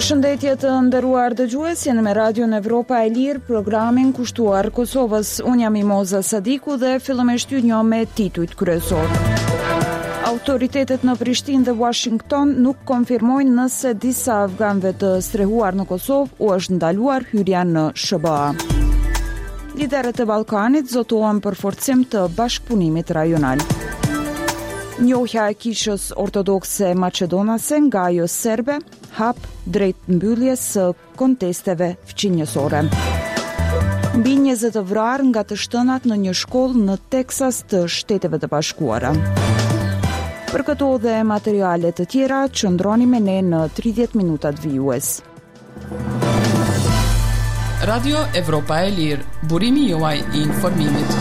Përshëndetje të nderuar dëgjues, jeni me Radion Evropa e Lirë, programin kushtuar Kosovës. Unë jam Imoza Sadiku dhe fillimisht ju njoh me titujt kryesor. Autoritetet në Prishtinë dhe Washington nuk konfirmojnë nëse disa afganëve të strehuar në Kosovë u është ndaluar hyrja në SBA. Liderët e Ballkanit zotuan për forcim të bashkëpunimit rajonal. Njohja e kishës ortodokse maqedonase nga ajo serbe hap drejt mbylljes së kontesteve fqinjësore. Mbi 20 vrarë nga të shtënat në një shkollë në Teksas të Shteteve të Bashkuara. Për këto dhe materiale të tjera, qëndroni me ne në 30 minutat vijues. Radio Evropa e Lirë, burimi juaj I informimit.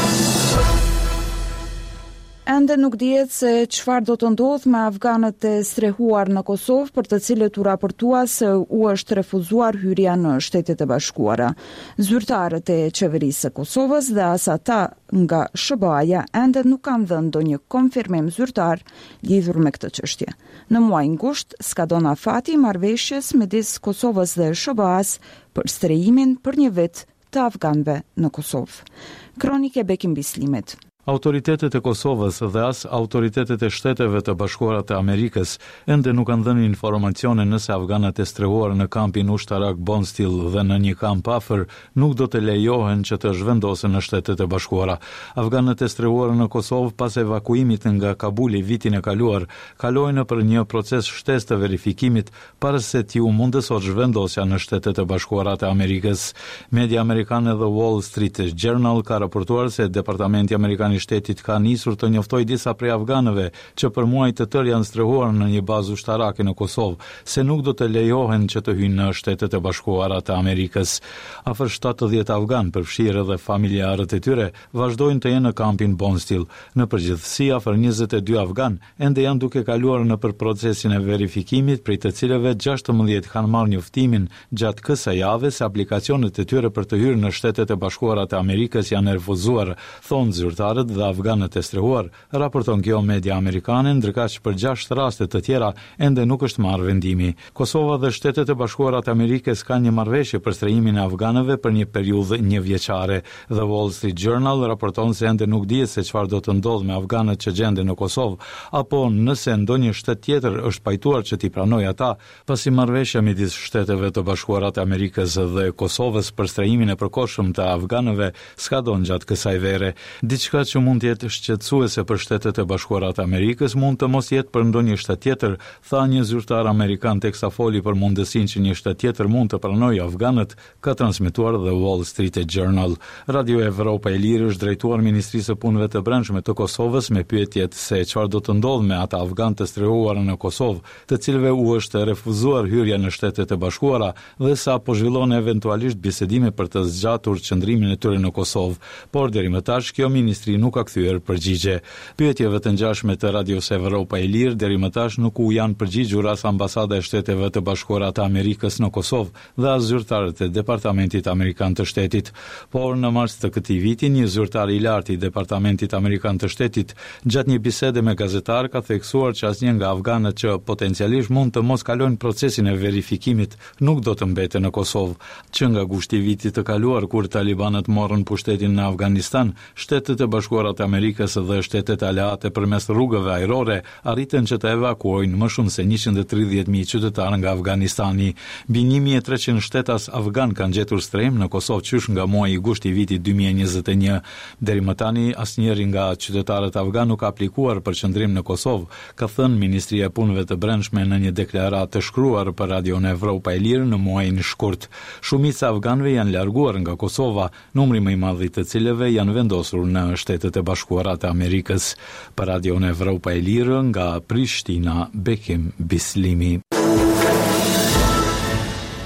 Ende nuk dihet se çfarë do të ndodhë me afganët e strehuar në Kosovë, për të cilët u raportua se u është refuzuar hyrja në Shtetet e Bashkuara. Zyrtarët e qeverisë së Kosovës dhe as ata nga SBA-ja ende nuk kanë dhënë ndonjë konfirmim zyrtar lidhur me këtë çështje. Në muajin gusht skadon afati I marrëveshjes midis Kosovës dhe SBA-s për strehimin për një vit të afganëve në Kosovë. Kronike Bekim Bislimit. Autoritetet e Kosovës dhe as autoritetet e Shteteve të Bashkuara të Amerikës ende nuk kanë dhënë informacione nëse afganët e strehuar në kampin ushtarak Bondsteel dhe në një kamp afër nuk do të lejohen që të zhvendosen në Shtetet e Bashkuara. Afganët e strehuar në Kosovë pas evakuimit nga Kabuli vitin e kaluar kalojnë për një proces shtesë të verifikimit para se t'u mundësot zhvendosja në Shtetet e Bashkuara të Amerikës. Media amerikane The Wall Street Journal ka raportuar se Departamenti Amerikan I shtetit ka nisur të njoftoj disa prej afganëve që për muaj të tërë janë strehuar në një bazë ushtarake në Kosovë, se nuk do të lejohen që të hyjnë në Shtetet e Bashkuara të Amerikës. Afër 70 afgan, përfshirë edhe familjarët e tyre, vazhdojnë të jenë në kampin Bondsteel. Në përgjithësi, afër 22 afgan ende janë duke kaluar në për procesin e verifikimit, prej të cilëve 16 kanë marrë njoftimin gjatë kësaj jave se aplikacionet e tyre për të hyrë në Shtetet e Bashkuara të Amerikës janë refuzuar, thonë zyrtarët dhe afganët e strehuar, raporton kjo media amerikane, ndërkaq për 6 raste të tjera ende nuk është marrë vendimi. Kosova dhe Shtetet e Bashkuara të Amerikës kanë një marrëveshje për strehimin e afganëve për një periudhë 1 vjeçare. The Wall Street Journal raporton se ende nuk dihet se çfarë do të ndodhë me afganët që gjenden në Kosovë, apo nëse ndonjë shtet tjetër është pajtuar që t'i pranojë ata, pasi marrëveshja midis Shteteve të Bashkuara të Amerikës dhe Kosovës për strehimin e përkohshëm të afganëve skadon gjatë kësaj vere. Diçka që mund të jetë shqetësuese për Shtetet e Bashkuara të Amerikës mund të mos jetë për ndonjë shtet tjetër, tha një zyrtar amerikan teksa foli për mundësinë që një shtet tjetër mund të pranojë afganët, ka transmetuar The Wall Street Journal. Radio Evropa e Lirë është drejtuar Ministrisë së Punëve të Brendshme të Kosovës me pyetjet se çfarë do të ndodhë me ata afganë të strehuar në Kosovë, të cilëve u është refuzuar hyrja në Shtetet e Bashkuara dhe sa po zhvillon eventualisht bisedime për të zgjatur qëndrimin e tyre në Kosovë, por deri më tash kjo ministri nuk ka kthyer përgjigje. Pyetjeve të ngjashme të Radios Evropa e Lirë deri më tash nuk u janë përgjigjur as ambasada e Shteteve të Bashkuara të Amerikës në Kosovë dhe as zyrtarët e Departamentit Amerikan të Shtetit. Por në mars të këtij viti, një zyrtar I lartë I Departamentit Amerikan të Shtetit, gjatë një bisede me gazetar, ka theksuar që asnjë nga afganët që potencialisht mund të mos kalojnë procesin e verifikimit nuk do të mbeten në Kosovë. Që nga gushti I vitit të kaluar, kur talibanët morën pushtetin në Afganistan, Shtetet e Bashkuara të Amerikës dhe Shtetet Aleate përmes rrugëve ajrore arritën që të evakuojnë më shumë se 130.000 qytetarë nga Afganistani. Mbi 1.300 shtetas afgan kanë gjetur strehim në Kosovë qysh nga muaji I gusht I vitit 2021. Deri më tani asnjëri nga qytetarët afgan nuk ka aplikuar për qëndrim në Kosovë, ka thënë Ministria e Punëve të Brendshme në një deklaratë të shkruar për Radion Evropa e Lirë në muajin shkurt. Shumica e afganëve janë larguar nga Kosova, numri më I madh I të cilëve janë vendosur në Shtetet e Bashkuara të Amerikës. Për Radion Evropa e Lirë nga Prishtina, Bekim Bislimi.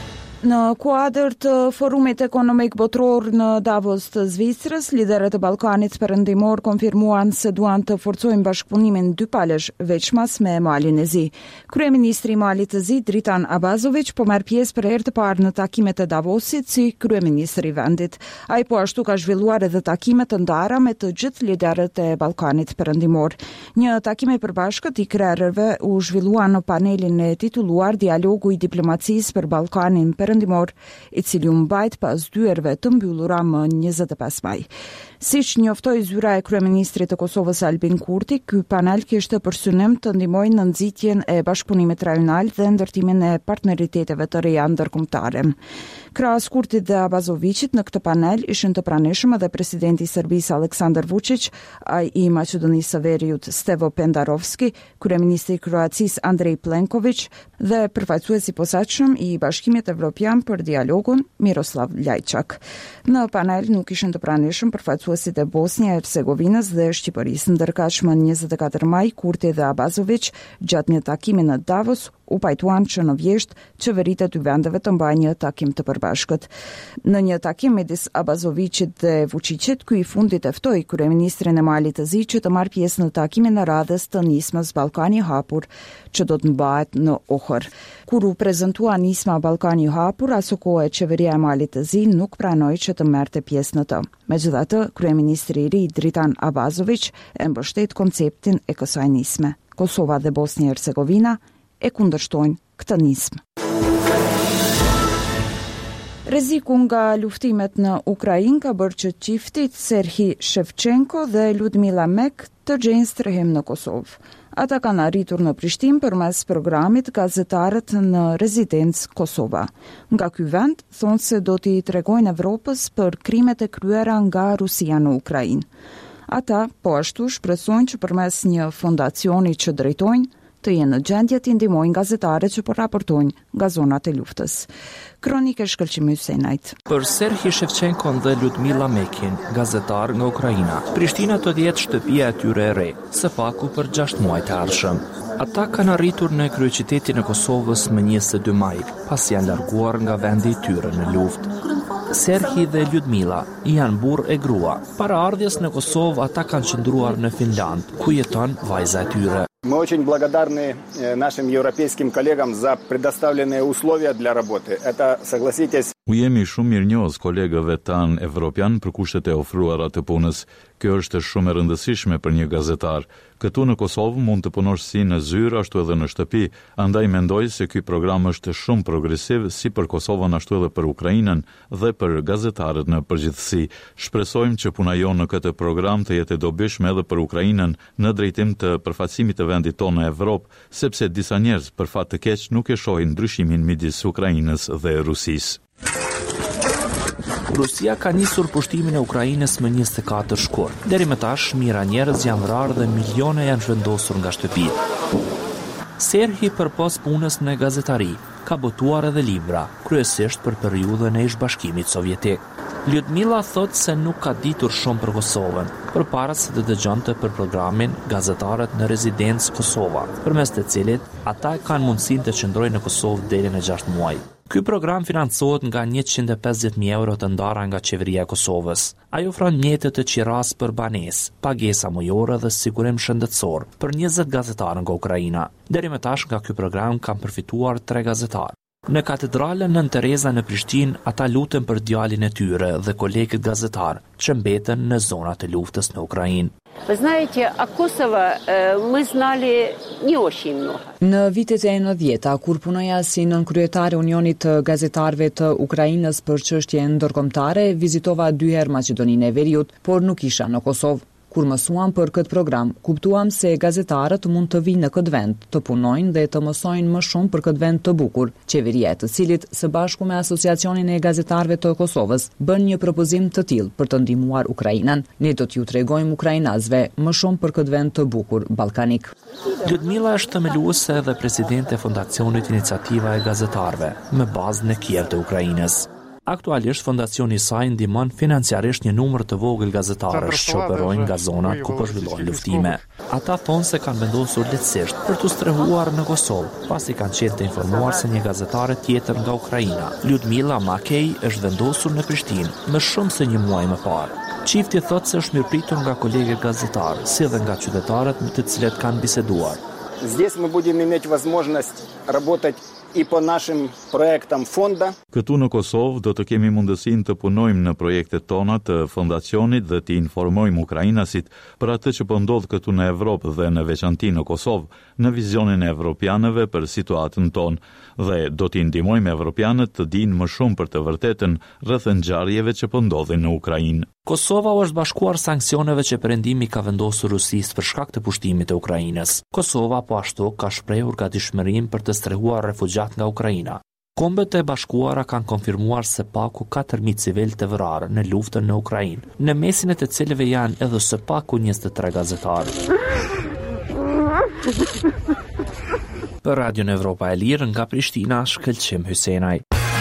Në kuadër të forumit ekonomik botror në Davos të Zvicrës, liderët e Ballkanit Perëndimor konfirmuan se duan të forcojnë bashkëpunimin dypalësh veçmas me Malin e Zi. Kryeministri i Malit të Zi, Dritan Abazović, po merr pjesë për herë të parë në takimet e Davosit si kryeministri i vendit. Ai po ashtu ka zhvilluar edhe takime të ndara me të gjithë liderët e Ballkanit Perëndimor. Një takim i përbashkët i krerërve u zhvillua në panelin e titulluar Dialogu i diplomacisë për Ballkanin Perëndimor, i cili u mbajt pas dyerve të mbyllura më 25 maj. Siç njoftoi zyra e kryeministrit të Kosovës Albin Kurti, ky panel kishte për synim të ndihmojë në nxitjen e bashkëpunimit rajonal dhe ndërtimin e partneriteteve të reja ndërkombëtare. Krahas Kurtit dhe Abazovićit, në këtë panel ishin të pranishëm edhe presidenti i Serbisë Aleksandar Vučić, ai i Maqedonisë së Veriut Stevo Pendarovski, kryeministri i Kroacisë Andrej Plenković dhe përfaqësuesi i posaçëm i Bashkimit Evropian për dialogun Miroslav Lajçak. Në panel nuk ishin të pranishëm përfaqësuesit e Bosnia e Hercegovinës dhe Shqipërisë, ndërkaq më 24 maj Kurti dhe Abazović gjatë një takimi në Davos u pajtuan që në vjesht qeveritë e dy vendeve të mbajnë një takim të përbashkët. Në një takim midis Abazovićit dhe Vučićit, ky i fundit e ftoi kryeministrin e Malit të Zi që të marrë pjesë në takimin e radhës të nismës Ballkani i hapur, që do të mbahet në Ohër. Kur u prezantua nisma Ballkani i hapur, aso kohë qeveria e Malit të Zi nuk pranoi që të merrte pjesë në të. Megjithatë, kryeministri i ri Dritan Abazović e mbështet konceptin e kësaj nisme. Kosova dhe Bosnia e Hercegovina e kundërshtojnë këtë nismë. Rreziku nga luftimet në Ukrainë ka bërë që çiftit Serhij Shevchenko dhe Ludmila Mek të gjejnë strehim në Kosovë. Ata kanë arritur në Prishtinë përmes programit Gazetarët në Rezidencë Kosova. Nga ky vend thonë se do t'i tregojnë Evropës për krimet e kryera nga Rusia në Ukrainë. Ata po ashtu shpresojnë që përmes një fondacioni që drejtojnë të jenë në gjendje të ndihmojnë gazetarët që po raportojnë nga zonat e luftës. Kronike shkëlqimi Hysenajt. Për Serhij Shevchenko dhe Ludmila Mekin, gazetar nga Ukraina, Prishtina do të jetë shtëpia e tyre e re, së paku për 6 muaj të ardhshëm. Ata kanë arritur në kryeqytetin e Kosovës më 22 maj, pasi janë larguar nga vendi i tyre në luftë. Serhij dhe Ludmila janë burr e grua. Para ardhjes në Kosovë ata kanë qëndruar në Finland, ku jeton vajza e tyre. Мы очень благодарны нашим европейским коллегам за предоставленные условия для работы. Это, согласитесь, U jemi shumë mirënjohës kolegëve tanë evropian për kushtet e ofruara të punës. Kjo është shumë e rëndësishme për një gazetar. Këtu në Kosovë mund të punosh si në zyrë ashtu edhe në shtëpi, andaj mendoj se ky program është shumë progresiv si për Kosovën ashtu edhe për Ukrainën dhe për gazetarët në përgjithësi. Shpresojmë që puna jonë në këtë program të jetë e dobishme edhe për Ukrainën në drejtim të përfaqësimit të vendit tonë në Evropë, sepse disa njerëz për fat të keq nuk e shohin ndryshimin midis Ukrainës dhe Rusisë. Rusia ka nisur pushtimin e Ukrainës më 24 shkurt. Deri më tash, mijëra njerëz janë vrarë dhe milione janë zhvendosur nga shtëpitë. Serhij përpos punës në gazetari ka botuar edhe libra, kryesisht për periudhën e ish-bashkimit sovjetik. Ludmila thot se nuk ka ditur shumë për Kosovën, përpara se të dëgjonte për programin Gazetarët në Rezidencë Kosova, përmes të cilit ata kanë mundësinë të qëndrojnë në Kosovë deri në 6 muaj. Ky program financohet nga 150.000 euro të ndara nga qeveria e Kosovës. Ai ofron mjete të qiras për banesë, pagesa mujore dhe sigurim shëndetësor për 20 gazetarë nga Ukraina. Deri më tash nga ky program kanë përfituar 3 gazetarë. Në katedralen Nën Tereza në Prishtinë, ata lutën për djalin e tyre dhe kolegët gazetar që mbeten në zonat e luftës në Ukrainë. Вы знаете, о Kosovo мы знали не очень много. Në vitet e 90-ta, kur punoja si nënkryetare Unionit të Gazetarëve të Ukrainës për çështje ndërkombëtare, vizitova 2 herë Maqedoninë e Veriut, por nuk isha në Kosovë. Kur mësuam për këtë program, kuptuam se gazetarët mund të vinë në këtë vend, të punojnë dhe të mësojnë më shumë për këtë vend të bukur, qeveria e të cilit së bashku me Asociacionin e Gazetarëve të Kosovës bën një propozim të tillë për të ndihmuar Ukrainën. Ne do t'ju tregojmë ukrainasve më shumë për këtë vend të bukur ballkanik. Ludmila është themeluese dhe presidente e Fondacionit Iniciativa e Gazetarëve, me bazë në Kiev të Ukrainës. Aktualisht fondacioni i saj ndihmon financiarisht një numër të vogël gazetarësh që operojnë nga zonat ku po zhvillohen luftime. Ata thonë se kanë vendosur lehtësisht për t'u strehuar në Kosovë, pasi kanë qenë të informuar se një gazetare tjetër nga Ukraina, Ljudmila Makej, është vendosur në Prishtinë më shumë se një muaj më parë. Çifti thotë se është mirëpritur nga kolegët gazetarë, si dhe nga qytetarët me të cilët kanë biseduar. Здесь мы будем иметь возможность работать и по нашим проектам фонда. Këtu në Kosovë do të kemi mundësinë të punojmë në projektet tona të fondacionit dhe të informojmë ukrainasit për atë që po ndodh këtu në Evropë dhe në veçanti në Kosovë, në vizionin e evropianëve për situatën tonë dhe do t'i ndihmojmë evropianët të dinë më shumë për të vërtetën rreth ngjarjeve që po ndodhin në Ukrainë. Kosova u është bashkuar sanktsioneve që Perëndimi ka vendosur Rusisë për shkak të pushtimit të Ukrainës. Kosova po ashtu ka shprehur gatishmërinë për të strehuar refugjat nga Ukraina. Kombet e Bashkuara kanë konfirmuar se paku 4.000 civil të vrarë në luftën në Ukrainë, në mesin e të cilëve janë edhe së paku 23 gazetarë. Për Radion Evropa e Lirë nga Prishtina, Shkëlqim Hysenaj.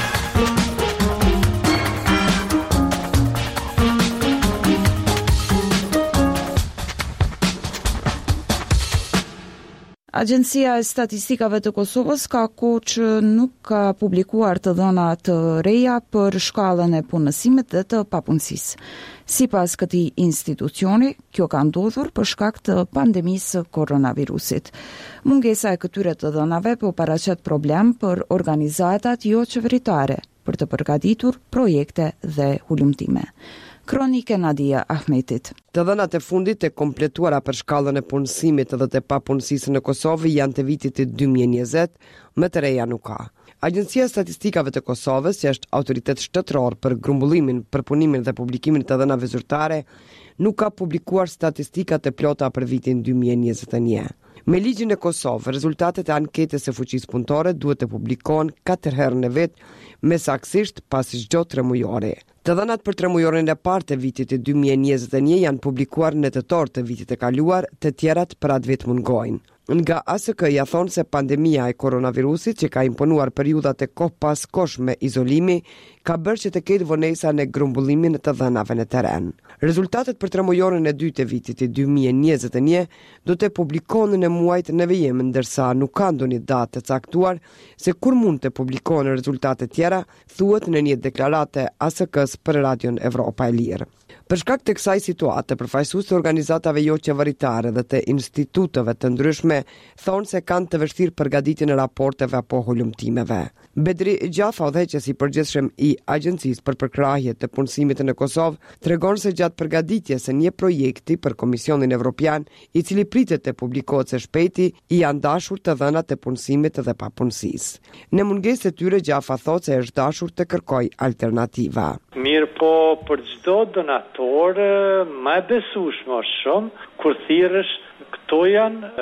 Agjencia e Statistikave të Kosovës ka kohë që nuk ka publikuar të dhëna të reja për shkallën e punësimit dhe të papunësisë. Sipas këtij institucioni, kjo ka ndodhur për shkak të pandemisë së koronavirusit. Mungesa e këtyre të dhënave po paraqet problem për organizatat jo qeveritare për të përgatitur projekte dhe hulumtime. Kronike Nadia Ahmetit. Të dhënat e fundit e kompletuara për shkallën e punësimit dhe të papunësisë në Kosovë janë të vitit të 2020, më të reja nuk ka. Agjencia e Statistikave të Kosovës, që është autoritet shtetëror për grumbullimin, përpunimin dhe publikimin të dhënave zyrtare, nuk ka publikuar statistikat e plota për vitin 2021. Me ligjin e Kosovë, rezultatet e anketës së fuqisë punëtore duhet të publikohen 4 herë në vit, me saktësisht pas çdo 3 mujore. Të dhënat për 3 mujorin e parë të vitit të 2021 janë publikuar në tetor të vitit të kaluar, të tjerat për atë vit mungojnë. Nga ASK-ja thonë se pandemia e koronavirusit që ka imponuar periudat e kohë pas kosh me izolimi, ka bërë që të ketë vonesa në grumbullimin të dhënave në teren. Rezultatet për 3 mujorin e dytë të vitit të 2021 do të publikohen në muajt në vijim, ndërsa nuk ka ndonjë datë të caktuar se kur mund të publikohen rezultate tjera, thuhet në një deklarate ASK-s për Radion Evropa e Lirë. Për shkak të kësaj situate, përfaqësues të organizatave jo qeveritare dhe të instituteve të ndryshme thonë se kanë të vështirë përgatitjen e raporteve apo hulumtimeve. Bedri Gjafa, udhëheqës i përgjithshëm i Agjencisë për përkrahje të punësimit në Kosovë, tregon se gjatë përgatitjes së një projekti për Komisionin Evropian, i cili pritet të publikohet së shpejti, i janë dashur të dhënat e punësimit dhe papunësisë. Në mungesë të tyre, Gjafa thotë se është dashur të kërkojë alternativa. Mirë po, për çdo donator më besueshëm është shumë kur thirrësh këto janë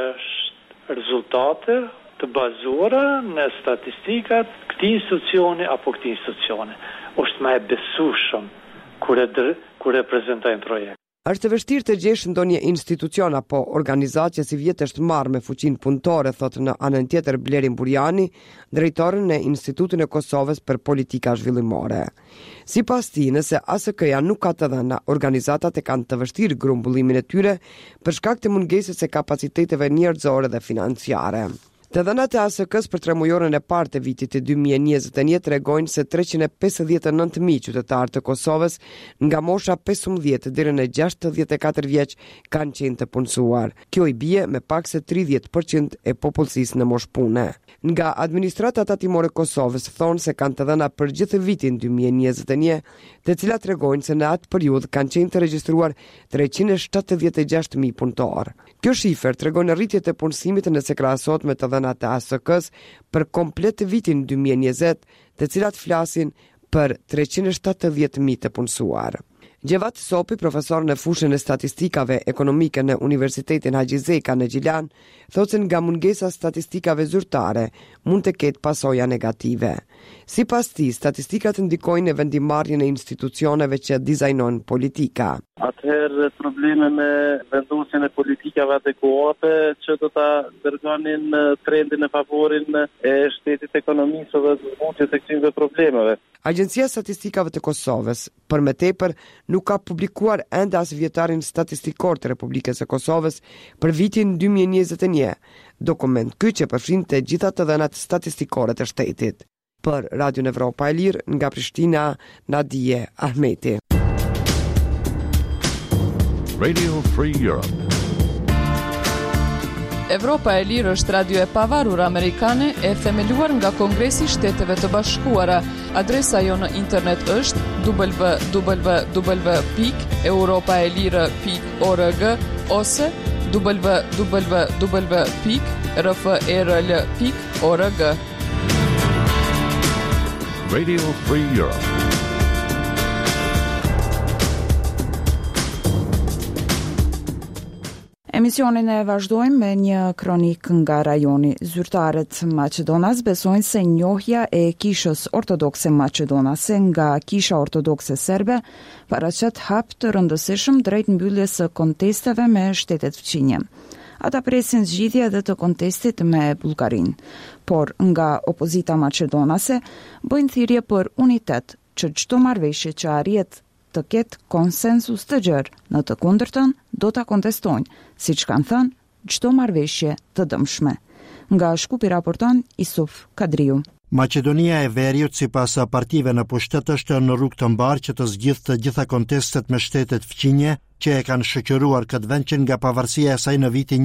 rezultate të bazuara në statistikat këtij institucioni apo këtij institucioni. Është më e besueshëm kur e prezantojnë projekt. Është vështirë të gjesh ndonjë institucion apo organizatë që si vjet është marrë me fuqinë punëtore, thotë në anën tjetër Blerin Burjani, drejtori në Institutin e Kosovës për Politika Zhvillimore. Sipas tij, nëse ASK-ja nuk ka të dhëna, organizatat e kanë të vështirë grumbullimin e tyre për shkak të mungesës së kapaciteteve njerëzore dhe financiare. Të dhënat e ASK-s për 3 mujorin e parë të vitit të 2021 tregojnë se 359.000 qytetarë të Kosovës nga mosha 15 deri në 64 vjeç kanë qenë të punësuar. Kjo i bie me pak se 30% e popullsisë në moshë pune. Nga administrata tatimore e Kosovës thonë se kanë të dhëna për gjithë vitin 2021, të cilat tregojnë se në atë periudhë kanë qenë të regjistruar 376.000 punëtorë. Kjo shifër tregon rritje të punësimit nëse krahasohet me të dhënat e ASK-s për komplet vitin 2020, të cilat flasin për 370.000 të punësuar. Gjevat Sopi, profesor në fushën e statistikave ekonomike në Universitetin Haxhi Zeka në Gjilan, thotë se nga mungesa statistikave zyrtare mund të ketë pasoja negative. Sipas tij, statistikat ndikojnë në vendimarrjen e institucioneve që dizajnojnë politika. Atëherë probleme me vendosjen e politikave adekuate që do ta dërgonin trendin e favorin e shtetit ekonomisë dhe zbutjes e këtyre problemeve. Agjencia Statistikave të Kosovës, për më tepër, nuk ka publikuar ende as vjetarin statistikor të Republikës së Kosovës për vitin 2021, dokument ky që përfshin të gjitha të dhënat statistikore të shtetit. Për Radio Evropa e Lirë, nga Prishtina, Nadije Ahmeti. Radio Free Europe. Evropa e Lirë është radio e pavarur amerikane e themeluar nga Kongresi i Shteteve të Bashkuara. Adresa jo në internet është www.europaelire.org ose www.rfrl.org. Radio Free Europe. Emisionin e vazhdojmë me një kronik nga rajoni. Zyrtarët Maqedonas besojnë se njohja e kishës ortodokse maqedonase nga kisha ortodokse serbe paraqet hap të rëndësishëm drejt mbylljes së kontesteve me shtetet fqinje. Ata presin zgjidhje edhe të kontestit me Bullgarinë, por nga opozita maqedonase bëjnë thirrje për unitet që çdo marrëveshje që arrihet të ketë konsensus të gjerë, në të kundërtën do ta kontestojnë, siç kanë thënë, çdo marrëveshje të dëmshme. Nga Shkupi raporton Isuf Kadriu. Maqedonia e Veriut sipas partive në pushtet është në rrugë të mbarë që të zgjidhë të gjitha kontestet me shtetet fqinje që e kanë shoqëruar këtë vend që nga pavarësia e saj në vitin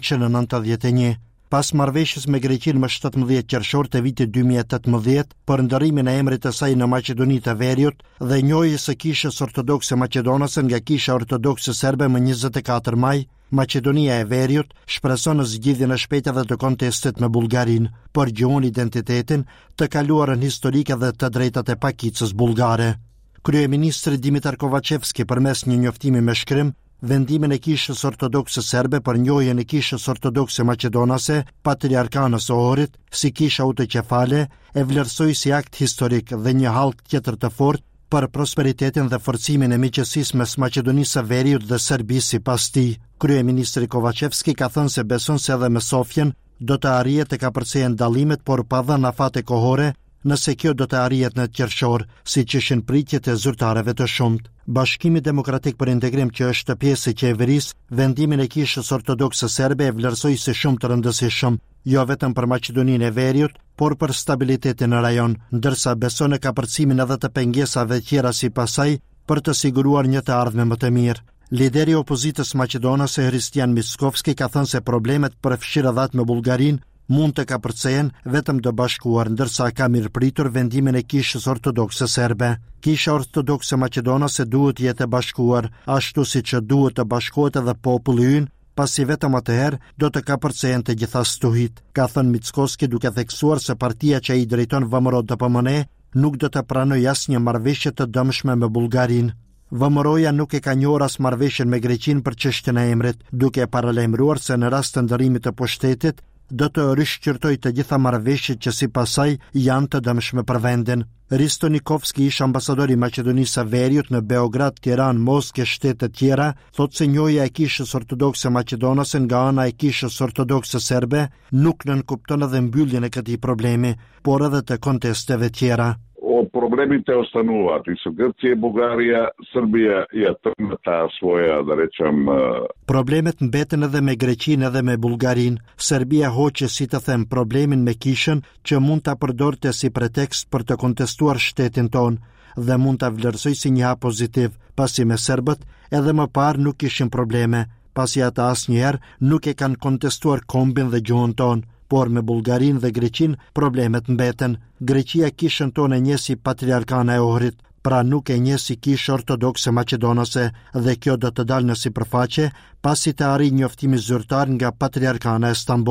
1991. Pas marrëveshjes me Greqinë më 17 qershor të vitit 2018 për ndërrimin e emrit të saj në Maqedoni të Veriut dhe njohjes së kishës ortodokse maqedonase nga kisha ortodokse serbe më 24 maj, Maqedonia e Veriut shpreson në zgjidhjen e shpejtë dhe të kontestit me Bullgarinë për gjuhën identitetin, të kaluarën historike dhe të drejtat e pakicës bullgare. Kryeministri Dimitar Kovacevski përmes një njoftimi me shkrim vendimin e kishës ortodokse serbe për njohjen e kishës ortodokse maqedonase, patriarkanës së Ohrit, si kisha autokefale, e vlerësoi si akt historik dhe një hallk tjetër të fortë për prosperitetin dhe forcimin e miqësisë mes Maqedonisë së Veriut dhe Serbisë sipas tij. Kryeministri Kovacevski ka thënë se beson se edhe me Sofjen do të arrihet të kapërcejnë dallimet, por pa dhënë afate kohore, nëse kjo do të arrihet në qershor, siç ishin pritjet e zyrtarëve të shumtë. Bashkimi Demokratik për Integrim, që është pjesë e qeverisë, vendimin e kishës ortodokse serbe e vlerësoi si shumë të rëndësishëm, jo vetëm për Maqedoninë e Veriut, por për stabilitetin në rajon, ndërsa beson në kapërcimin edhe të pengesave tjera sipas saj për të siguruar një të ardhme më të mirë. Lideri i opozitës maqedonase Hristijan Mickovski ka thënë se problemet përfshirë edhe me Bullgarinë mund të kapërcehen vetëm të bashkuar, ndërsa ka mirëpritur vendimin e kishës ortodokse serbe. Kisha ortodokse maqedonase duhet jetë e bashkuar, ashtu siç duhet të bashkohet edhe populli ynë, pasi vetëm atëherë do të kapërcehen të gjitha stuhit, ka thënë Mickovski, duke theksuar se partia që ai drejton VMRO DPMNE nuk do të pranojë asnjë marrëveshje të dëmshme me Bullgarinë. VMRO-ja nuk e ka njohur as marrëveshjen me Greqinë për çështjen e emrit, duke paralajmëruar se në rast të ndërrimit të pushtetit do të rishqyrtoj të gjitha marrëveshjet që sipas saj janë të dëmshme për vendin. Risto Nikovski, ish ambasador i Maqedonisë së Veriut në Beograd, Tiranë, Moskë e shtete tjera, thotë se njohja e kishës ortodokse maqedonase nga ana e kishës ortodokse serbe nuk nënkupton edhe mbylljen e këtij problemi, por edhe të kontesteve tjera. Problemите ostanuvat i su Grčija, Bugarija, Srbija i atë ta svoja, da rečem... Problemet mbeten edhe me Greqinë edhe me Bullgarinë. Serbia hoqe, si të them, problemin me kishën që mund ta përdorte si pretekst për të kontestuar shtetin ton dhe mund ta vlerësoj si një hap pozitiv, pasi me serbët edhe më parë nuk kishin probleme, pasi ata asnjëherë nuk e kanë kontestuar kombin dhe gjuhën ton. Por me Bullgarinë dhe Greqinë problemet mbeten. Greqia kishën tonë e njeh si patriarkana e Ohrit, pra nuk e njeh si kishë ortodokse maqedonase, dhe kjo do të dalë në sipërfaqe pasi të arrijë njoftimi zyrtar nga patriarkana e Stambollit.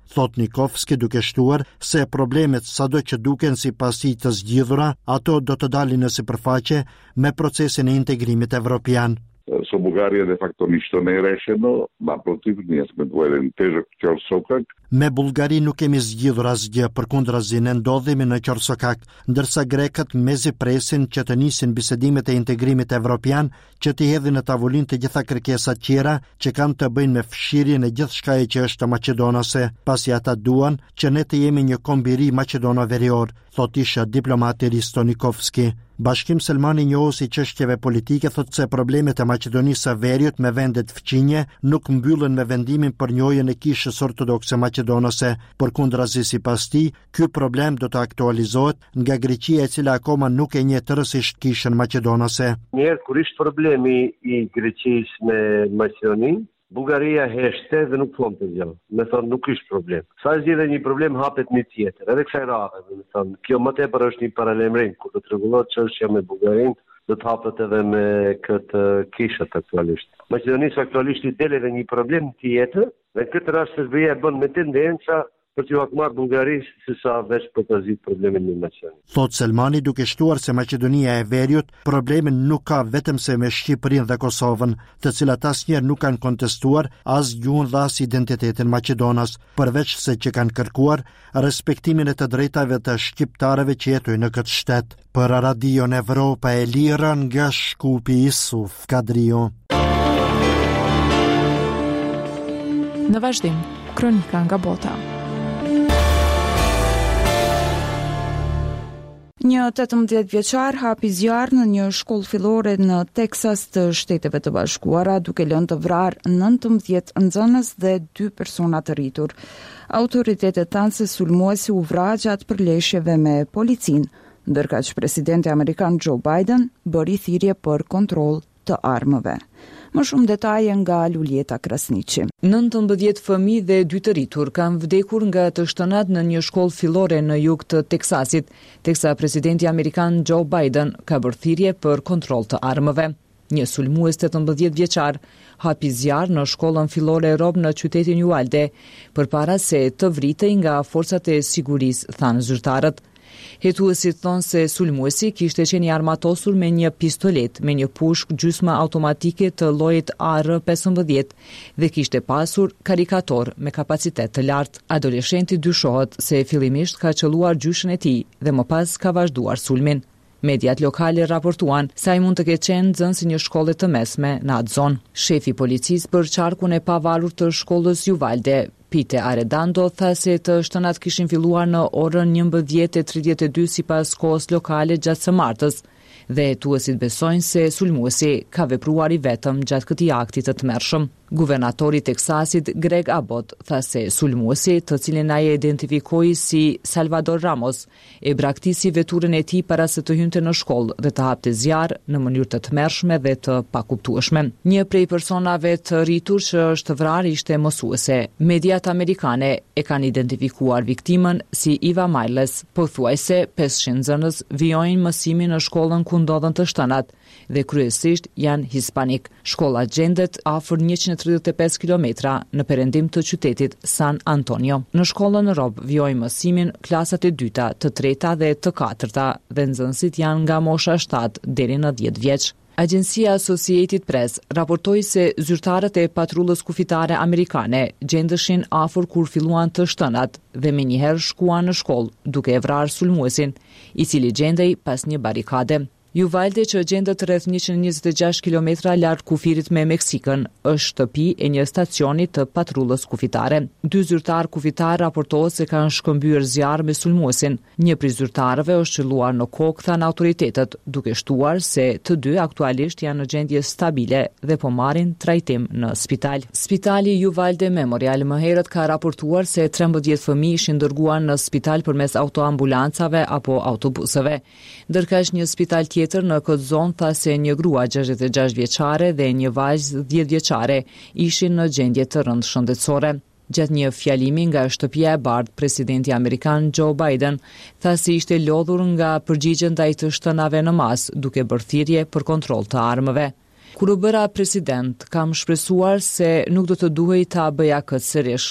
thot Nikovski, duke shtuar se problemet sado që duken si pasi të zgjidhura, ato do të dalin në sipërfaqe me procesin e integrimit evropian. So Bugarija de facto ništa ne je rešeno, naprotiv, nije smo dvojeni težak ćorsokak. Me Bullgari nuk kemi zgjidhur asgjë, përkundrazi ne ndodhemi në qorsokak, ndërsa grekët mezi presin që të nisin bisedimet e integrimit evropian, që të hedhin në tavolinë të gjitha kërkesat tjera që kanë të bëjnë me fshirjen e gjithçkaje që është maqedonase, pasi ata duan që ne të jemi një kombiri maqedono-verior, thot isha diplomati Risto Nikovski. Bashkim Selmani njohësi çështjeve politike thot se problemet e Maqedonisë së Veriut me vendet fqinje nuk mbyllen me vendimin për njohjen e kishës ortodokse maqedonase. Përkundrazi sipas tij, ky problem do të aktualizohet nga Greqia e cila akoma nuk e njeh tërësisht kishën maqedonase. Njerë kur ishte problemi i Greqisë me Maqedoninë, Bugaria heshte dhe nuk thonë të gjallë. Me thonë nuk ishte problem. Sa zgjidhe një problem hapet një tjetër. Edhe kësaj radhe, me thonë, kjo më tepër është një paralemrim, kur do të rregullohet çështja me Bugarinë, do të hapet edhe me këtë kishët aktualisht. Maqedonisë aktualisht i del edhe një problem tjetër, dhe këtë rast Serbia e bën me tendenca për t'ju hakmarrë Bugarisë se sa veç për të zgjidhur problemin me Maqedoninë. Thot Selmani duke shtuar se Maqedonia e Veriut problemin nuk ka vetëm se me Shqipërinë dhe Kosovën, të cilat asnjëherë nuk kanë kontestuar as gjuhën dhe as identitetin maqedonas, përveç se që kanë kërkuar respektimin e të drejtave të shqiptarëve që jetojnë në këtë shtet. Për Radion Evropa e Lira nga Shkupi Isuf Kadrio. Në vazhdim, kronika nga bota. Një 18 vjeçar hapi zjarr në një shkollë fillore në Teksas të Shteteve të Bashkuara, duke lënë të vrarë 19 nxënës dhe 2 persona të rritur. Autoritetet thanë se sulmuesi u vra gjatë përleshjeve me policinë, ndërkaq presidenti amerikan Joe Biden bëri thirrje për kontroll të armëve. Më shumë detaje nga Luljeta Krasniqi. 19 fëmijë dhe 2 të rritur kanë vdekur nga të shtënat në një shkollë fillore në jug të Teksasit, teksa presidenti amerikan Joe Biden ka bërë thirrje për kontroll të armëve. Një sulmues 18 vjeçar hapi zjarr në shkollën fillore Rob në qytetin Uvalde, përpara se të vritej nga forcat e sigurisë, thanë zyrtarët. Hetuesit thonë se sulmuesi kishte qenë i armatosur me një pistolet me një pushkë gjysma automatike të llojit AR-15 dhe kishte pasur karikator me kapacitet të lartë. Adoleshenti dyshohet se fillimisht ka qelluar gjyshën e tij dhe më pas ka vazhduar sulmin. Mediat lokale raportuan se ai mund të ketë qenë nxënës i një shkolle të mesme në atë zonë. Shefi i policisë për qarkun e pavarur të shkollës Uvalde, Pete Arredondo, tha se të shtënat kishin filluar në orën 11:32 sipas kohës lokale gjatë së martës, dhe hetuesit besojnë se sulmuesi ka vepruar i vetëm gjatë këtij akti të tmerrshëm. Guvernatori i Teksasit Greg Abbott tha se sulmuesi, të cilin ai identifikoi si Salvador Ramos, e braktisi veturën e tij para se të hynte në shkollë dhe të hapte zjarr në mënyrë të tmerrshme dhe të pakuptueshme. Një prej personave të rritur që është vrarë ishte mësuese. Mediat amerikane e kanë identifikuar viktimën si Eva Miles, pothuajse 500 nxënës vijojnë mësimin në shkollën ku ndodhen të shtënat dhe kryesisht janë hispanik. Shkolla gjendet afër 135 kilometra në perëndim të qytetit San Antonio. Në shkollën Rob vijojnë mësimin klasat e dyta, të treta dhe të katërta dhe nxënësit janë nga mosha 7 deri në 10 vjeç. Agjencia Associated Press raportoi se zyrtarët e patrullës kufitare amerikane gjendeshin afër kur filluan të shtënat dhe menjëherë shkuan në shkollë duke e vrarë sulmuesin, i cili gjendej pas një barikade. Uvalde, që gjendet rreth 126 kilometra larg kufirit me Meksikën, është shtëpi e një stacioni të patrullës kufitare. 2 zyrtar kufitar raportohet se kanë shkëmbyer zjarr me sulmuesin. Një prej zyrtarëve është qelluar në kokë, thanë autoritetet, duke shtuar se të dy aktualisht janë në gjendje stabile dhe po marrin trajtim në spital. Spitali Uvalde Memorial më herët ka raportuar se 13 fëmijë ishin dërguar në spital përmes autoambulancave apo autobuseve, ndërkaq një spital tjetër në këtë zonë tha se një grua 66 vjeçare dhe një vajzë 10 vjeçare ishin në gjendje të rëndë shëndetësore. Gjatë një fjalimi nga shtëpia e bardhë, presidenti amerikan Joe Biden tha se ishte lodhur nga përgjigjen ndaj të shtënave në mas, duke bërë thirrje për kontroll të armëve. Kur u bëra president, kam shpresuar se nuk do të duhej ta bëja këtë sërish.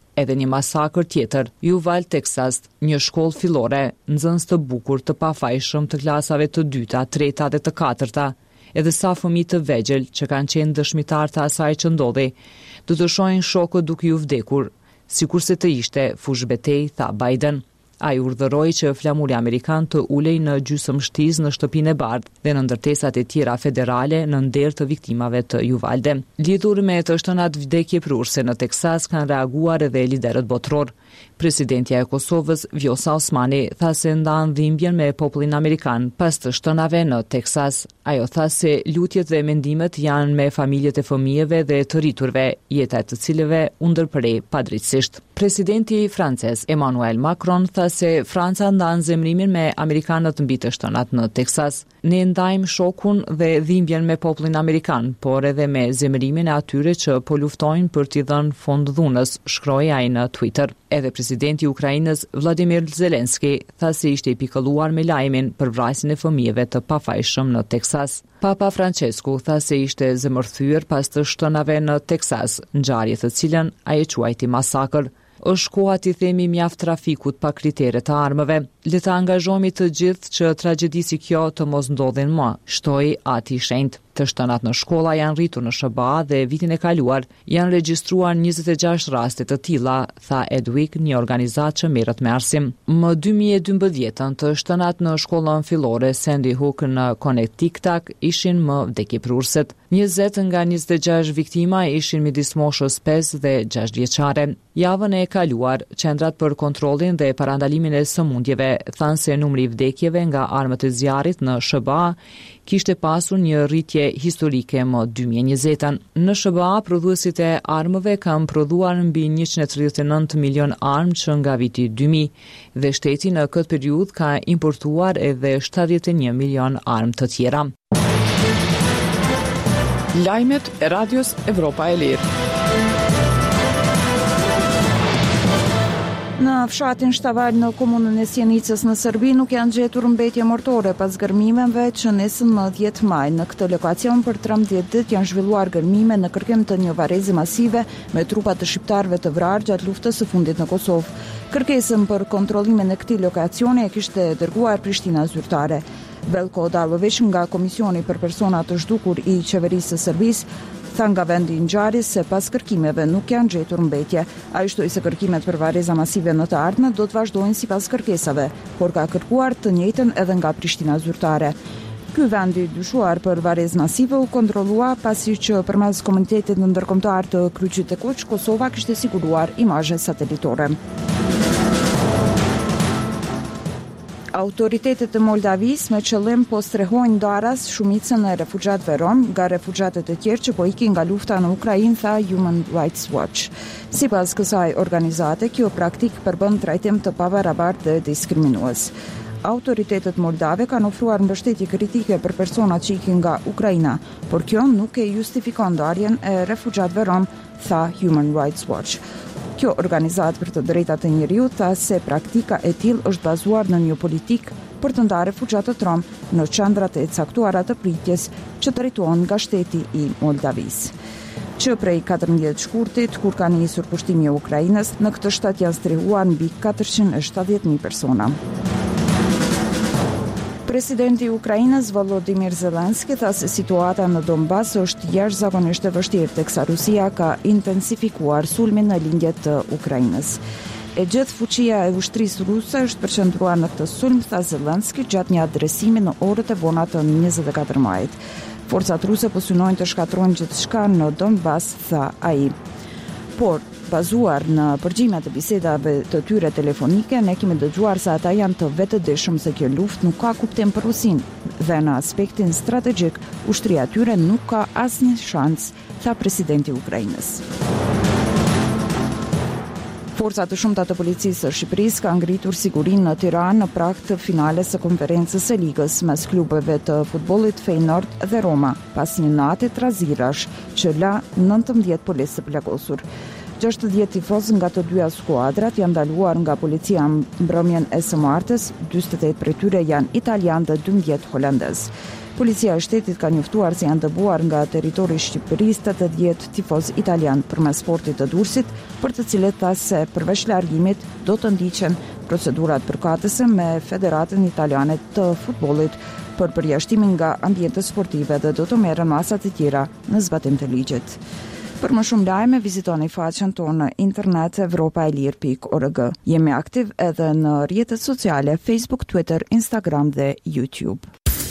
Edhe një masakër tjetër, Uvalde, Texas, një shkollë fillore, nxënës të bukur të pafajshëm të klasave të dyta, treta dhe të katërta, edhe sa fëmijë të vegjël që kanë qenë dëshmitar të asaj që ndodhi, do të shohin shokët duke u vdekur, sikurse të ishte fushbetejë, tha Biden. Ai urdhëroi që flamuri amerikan të ulej në gjysmështiz në shtëpinë e bardhë dhe në ndërtesat e tjera federale në nder të viktimave të Uvalde. Lidhur me të shtënat vdekje prurse në Teksas kanë reaguar edhe liderët botror. Presidentja e Kosovës, Vjosa Osmani, tha se ndan dhimbjen me popullin amerikan pas të shtënave në Teksas. Ajo tha se lutjet dhe mendimet janë me familjet e fëmijëve dhe të rriturve, jeta e të cilëve u ndërprej padrejtësisht. Presidenti francez Emmanuel Macron tha se Franca ndan zemrimin me amerikanët mbi të shtënat në Teksas. Ne ndajmë shokun dhe dhimbjen me popullin amerikan, por edhe me zemrimin e atyre që po luftojnë për t'i dhënë fond dhunës, shkroi ai në Twitter. Edhe presidenti i Ukrainës Vladimir Zelensky tha se ishte i pikëlluar me lajmin për vrasjen e fëmijëve të pafajshëm në Teksas. Papa Francesku tha se ishte zemërthyer pas të shtënave në Teksas, ngjarje të cilën ai e quajti masakër. Është koha t'i themi mjaft trafikut pa kritere të armëve. Le të angazhohemi të gjithë që tragjedi si kjo të mos ndodhin më, shtoi ati i shenjtë. Të shtënat në shkolla janë rritur në SBA dhe vitin e kaluar janë regjistruar 26 raste të tilla, tha Edwick, një organizatë që merret me arsim. Më 2012 të shtënat në shkollën fillore Sandy Hook në Connecticut ishin më vdekjeprurset. 20 nga 26 viktima ishin midis moshës 5 dhe 6 vjeçare. Javën e kaluar, qendrat për kontrollin dhe parandalimin e sëmundjeve thanë se numri i vdekjeve nga armët e zjarrit në SBA kishte pasur një rritje historike më 2020-ën. Në SBA, prodhuesit e armëve kanë prodhuar mbi 139 milion armë që nga viti 2000 dhe shteti në këtë periudhë ka importuar edhe 71 milion armë të tjera. Lajmet e Radios Evropa e Lirë. Në fshatin Shtaval në komunën e Sjenicës në Serbi nuk janë gjetur mbetje mortore pas gërmimeve që nesën më 10 maj. Në këtë lokacion për 13 ditë janë zhvilluar gërmime në kërkim të një varrezi masive me trupa të shqiptarëve të vrarë gjatë luftës së fundit në Kosovë. Kërkesën për kontrollimin e këtij lokacioni e kishte dërguar Prishtina zyrtare. Velko Dalović nga Komisioni për persona të zhdukur i qeverisë së Serbisë tha nga vendi i ngjarjes se pas kërkimeve nuk janë gjetur mbetje. Ai shtoi se kërkimet për varreza masive në të ardhmen do të vazhdojnë sipas kërkesave, por ka kërkuar të njëjtën edhe nga Prishtina zyrtare. Ky vend i dyshuar për varrezë masive u kontrollua pasi që përmes Komunitetit Ndërkombëtar të Kryqit të Kuq, Kosova kishte siguruar imazhe satelitore. Autoritetet e Moldavisë me qëllim po strehojnë daras shumicën e refugjatëve rom nga refugjatët e tjerë që po ikin nga lufta në Ukrainë, tha Human Rights Watch. Sipas kësaj organizate, kjo praktikë përbën trajtim të pabarabartë dhe diskriminues. Autoritetet moldave kanë ofruar mbështetje kritike për personat që ikin nga Ukraina, por kjo nuk e justifikon ndarjen e refugjatëve rom, tha Human Rights Watch. Kjo organizatë për të drejtat e njeriut tha se praktika e tillë është bazuar në një politikë për të ndarë refugjatët rom në qendrat e caktuara të pritjes që drejtohen nga shteti i Moldavisë. Që prej 14 shkurtit, kur ka nisur pushtimi i Ukrainës, në këtë shtat janë strehuar mbi 470.000 persona. Presidenti i Ukrainës Volodymyr Zelensky tha se situata në Donbas është jashtëzakonisht e vështirë, teksa Rusia ka intensifikuar sulmin në lindjet të Ukrainës. E gjithë fuqia e ushtrisë ruse është përqendruar në këtë sulm, tha Zelensky gjatë një adresimi në orët e vona të 24 majit. Forcat ruse po synojnë të shkatrojnë gjithçka në Donbas, tha ai. Por bazuar në përgjimet e bisedave të tyre telefonike, ne kemi dëgjuar se ata janë të vetëdijshëm se kjo luftë nuk ka kuptim për Rusinë dhe në aspektin strategjik ushtria e tyre nuk ka asnjë shans, tha presidenti i Ukrainës. Forca të shumta të policisë së Shqipërisë ka ngritur sigurinë në Tiranë në prag të finales së konferencës së ligës mes klubeve të futbollit Feyenoord dhe Roma, pas një nate trazirash që la 19 policë të plagosur. 60 tifoz nga të dyja skuadrat janë ndaluar nga policia mbrëmjen e së martës, 48 prej tyre janë italian dhe 12 holandez. Policia e shtetit ka njoftuar se janë dëbuar nga territori i Shqipërisë 80 tifoz italian përmes sportit të Durrësit, për të cilët tha se përveç largimit do të ndiqen procedurat përkatëse me Federatën Italiane të Futbollit për përjashtimin nga ambientet sportive dhe do të merren masa të tjera në zbatim të ligjit. Për më shumë lajme, vizitoni faqen tonë në internet evropaelir.org. Jemi aktiv edhe në rrjetet sociale Facebook, Twitter, Instagram dhe YouTube.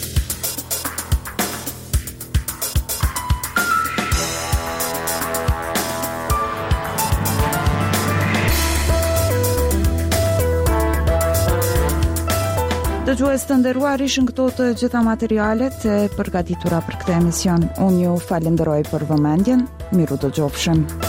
Dëgjues të nderuar, ishin këto të gjitha materialet e përgatitura për këtë emision. Unë ju falenderoj për vëmendjen. Miru dëgjofshim.